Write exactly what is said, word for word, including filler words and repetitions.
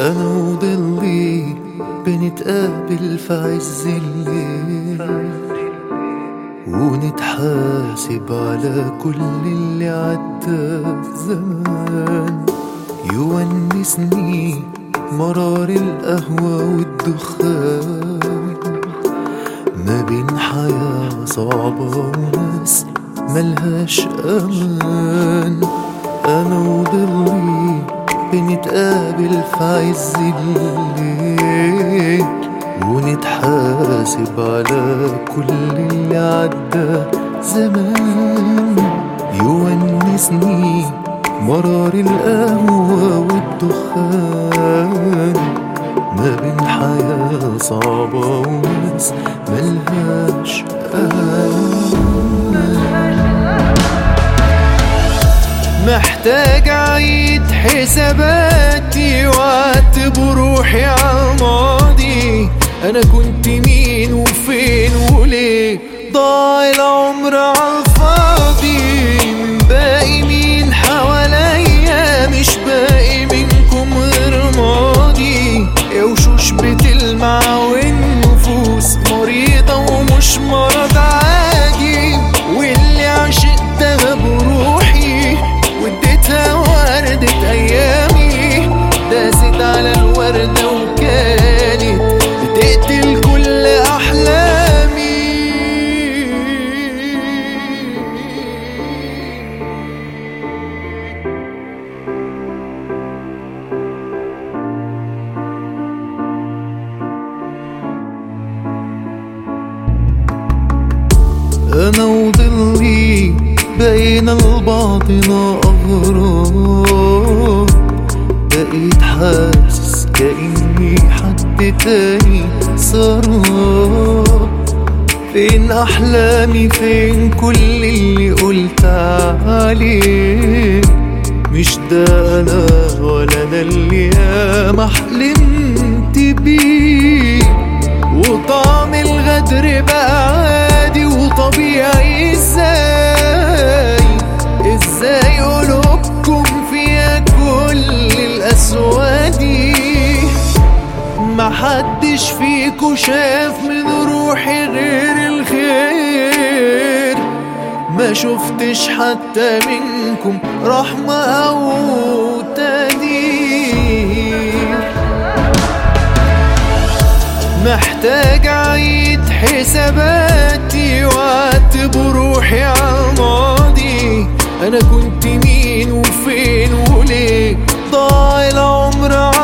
أنا وضلي بنتقابل في عز الليل ونتحاسب على كل اللي عدى زمان. يونسني مرار القهوة والدخان ما بين حياة صعبة وناس ملهاش أمان. أنا وضلي بنتقابل في عز الليل ونتحاسب على كل اللي عدى زمان. يونسني مرار القهوة والدخان ما بين حياة صعبة وناس ملهاش أمان. محتاج أعيد حساباتي وأعتب روحي عالماضي. أنا كنت مين وفين وليه ضاع العمر عالفاضي. من باقي مين حواليا مش باقي منكم غير ماضي. وشوش بتلمع والنفوس مريضة ومش مرض عادي. واللي عشقتها بروحي واديتها وردة أيامي داست على الوردة وكانت بتقتل كل أحلامي. أنا وضلي بين لبعضنا أغراب. بقيت حاسس كأني حد تاني سراب. فين أحلامي فين كل اللي قلت عليه. مش ده أنا ولا أنا اللي ياما حلمت بيه. وطعم الغدر بقى عادي وطبيعي. ازاي ازاي قلوبكم فيها كل القسوة دي. محدش فيكو شاف من روحي غير الخير. ما شفتش حتى منكم رحمة أو تقدير. محتاج أعيد حساباتي وأعتب روحي عالماضي. أنا كنت مين وفين وليه ضاع العمر